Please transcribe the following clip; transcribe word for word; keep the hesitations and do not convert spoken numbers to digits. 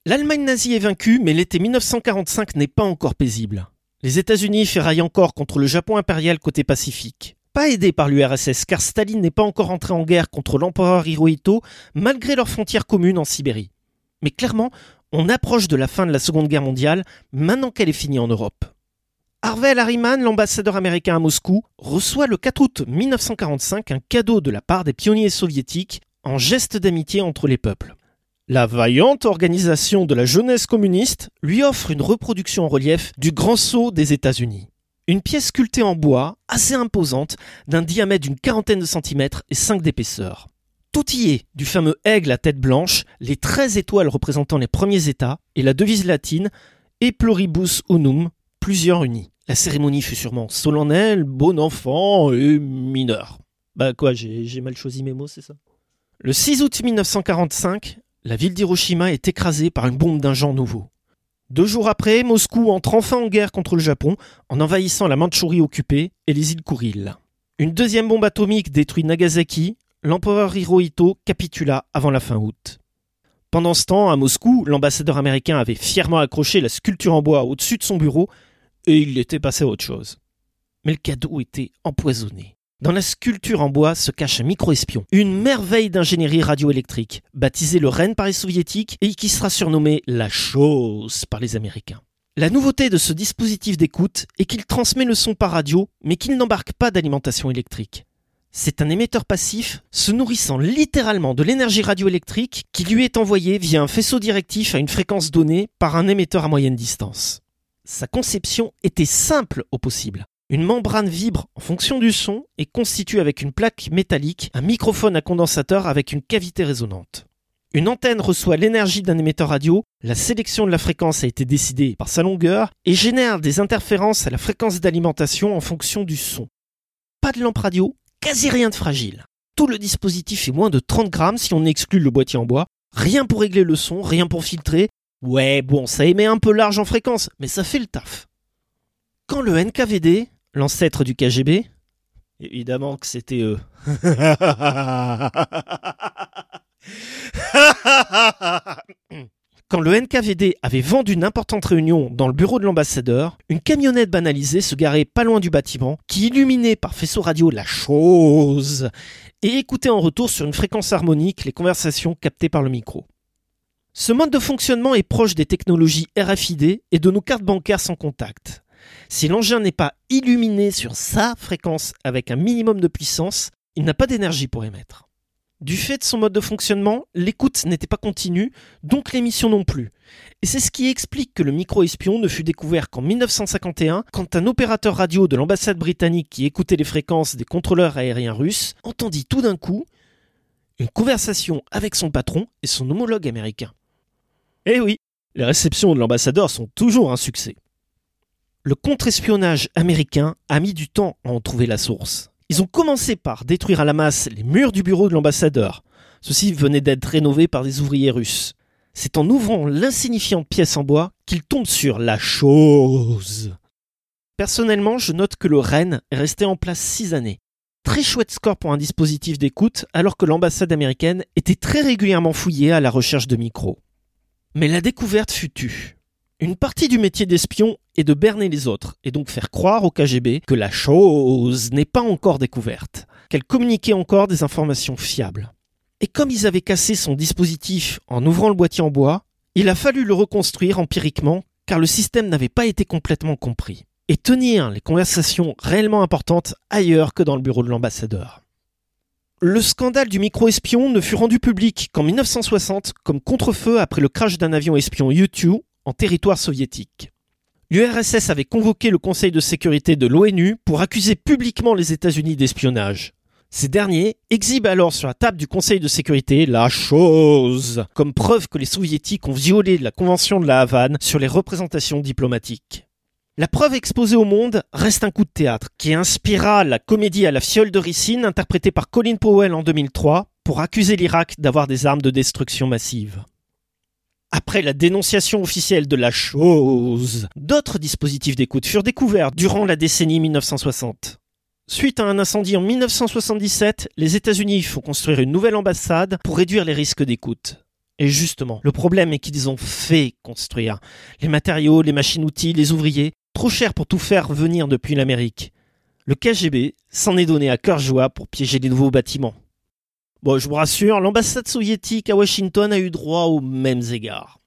L'Allemagne nazie est vaincue, mais l'été dix-neuf cent quarante-cinq n'est pas encore paisible. Les États-Unis ferraillent encore contre le Japon impérial côté Pacifique. Pas aidés par l'U R S S, car Staline n'est pas encore entré en guerre contre l'empereur Hirohito, malgré leurs frontières communes en Sibérie. Mais clairement, on approche de la fin de la Seconde Guerre mondiale, maintenant qu'elle est finie en Europe. Harvey Harriman, l'ambassadeur américain à Moscou, reçoit le quatre août dix-neuf cent quarante-cinq un cadeau de la part des pionniers soviétiques en geste d'amitié entre les peuples. La vaillante organisation de la jeunesse communiste lui offre une reproduction en relief du Grand Sceau des États-Unis. Une pièce sculptée en bois, assez imposante, d'un diamètre d'une quarantaine de centimètres et cinq d'épaisseur. Tout y est, du fameux aigle à tête blanche, les treize étoiles représentant les premiers États et la devise latine « E pluribus unum », plusieurs unis. La cérémonie fut sûrement solennelle, bon enfant et mineure. Bah quoi, j'ai, j'ai mal choisi mes mots, c'est ça ? Le six août dix-neuf cent quarante-cinq, la ville d'Hiroshima est écrasée par une bombe d'un genre nouveau. Deux jours après, Moscou entre enfin en guerre contre le Japon en envahissant la Mandchourie occupée et les îles Kouril. Une deuxième bombe atomique détruit Nagasaki, l'empereur Hirohito capitula avant la fin août. Pendant ce temps, à Moscou, l'ambassadeur américain avait fièrement accroché la sculpture en bois au-dessus de son bureau et il était passé à autre chose. Mais le cadeau était empoisonné. Dans la sculpture en bois se cache un micro-espion, une merveille d'ingénierie radioélectrique, baptisé le Ren par les soviétiques et qui sera surnommé la chose par les Américains. La nouveauté de ce dispositif d'écoute est qu'il transmet le son par radio, mais qu'il n'embarque pas d'alimentation électrique. C'est un émetteur passif se nourrissant littéralement de l'énergie radioélectrique qui lui est envoyée via un faisceau directif à une fréquence donnée par un émetteur à moyenne distance. Sa conception était simple au possible. Une membrane vibre en fonction du son et constitue avec une plaque métallique un microphone à condensateur avec une cavité résonante. Une antenne reçoit l'énergie d'un émetteur radio, la sélection de la fréquence a été décidée par sa longueur et génère des interférences à la fréquence d'alimentation en fonction du son. Pas de lampe radio, quasi rien de fragile. Tout le dispositif est moins de trente grammes si on exclut le boîtier en bois. Rien pour régler le son, rien pour filtrer. Ouais, bon, ça émet un peu large en fréquence, mais ça fait le taf. Quand le N K V D, l'ancêtre du K G B, évidemment que c'était eux. Quand le N K V D avait vendu une importante réunion dans le bureau de l'ambassadeur, une camionnette banalisée se garait pas loin du bâtiment, qui illuminait par faisceau radio la chose et écoutait en retour sur une fréquence harmonique les conversations captées par le micro. Ce mode de fonctionnement est proche des technologies R F I D et de nos cartes bancaires sans contact. Si l'engin n'est pas illuminé sur sa fréquence avec un minimum de puissance, il n'a pas d'énergie pour émettre. Du fait de son mode de fonctionnement, l'écoute n'était pas continue, donc l'émission non plus. Et c'est ce qui explique que le micro-espion ne fut découvert qu'en dix-neuf cent cinquante et un, quand un opérateur radio de l'ambassade britannique qui écoutait les fréquences des contrôleurs aériens russes entendit tout d'un coup une conversation avec son patron et son homologue américain. Eh oui, les réceptions de l'ambassadeur sont toujours un succès. Le contre-espionnage américain a mis du temps à en trouver la source. Ils ont commencé par détruire à la masse les murs du bureau de l'ambassadeur. Ceux-ci venaient d'être rénovés par des ouvriers russes. C'est en ouvrant l'insignifiante pièce en bois qu'ils tombent sur la chose. Personnellement, je note que le Ren est resté en place six années. Très chouette score pour un dispositif d'écoute, alors que l'ambassade américaine était très régulièrement fouillée à la recherche de micros. Mais la découverte fut tue. Une partie du métier d'espion est de berner les autres, et donc faire croire au K G B que la chose n'est pas encore découverte, qu'elle communiquait encore des informations fiables. Et comme ils avaient cassé son dispositif en ouvrant le boîtier en bois, il a fallu le reconstruire empiriquement, car le système n'avait pas été complètement compris, et tenir les conversations réellement importantes ailleurs que dans le bureau de l'ambassadeur. Le scandale du micro-espion ne fut rendu public qu'en dix-neuf cent soixante comme contre-feu après le crash d'un avion espion U deux en territoire soviétique. L'U R S S avait convoqué le Conseil de sécurité de l'ONU pour accuser publiquement les États-Unis d'espionnage. Ces derniers exhibent alors sur la table du Conseil de sécurité la chose, comme preuve que les Soviétiques ont violé la Convention de la Havane sur les représentations diplomatiques. La preuve exposée au monde reste un coup de théâtre qui inspira la comédie à la fiole de ricine interprétée par Colin Powell en deux mille trois pour accuser l'Irak d'avoir des armes de destruction massive. Après la dénonciation officielle de la chose, d'autres dispositifs d'écoute furent découverts durant la décennie dix-neuf cent soixante. Suite à un incendie en dix-neuf cent soixante-dix-sept, les États-Unis font construire une nouvelle ambassade pour réduire les risques d'écoute. Et justement, le problème est qu'ils ont fait construire les matériaux, les machines-outils, les ouvriers, trop cher pour tout faire venir depuis l'Amérique. Le K G B s'en est donné à cœur joie pour piéger les nouveaux bâtiments. Bon, je vous rassure, l'ambassade soviétique à Washington a eu droit aux mêmes égards.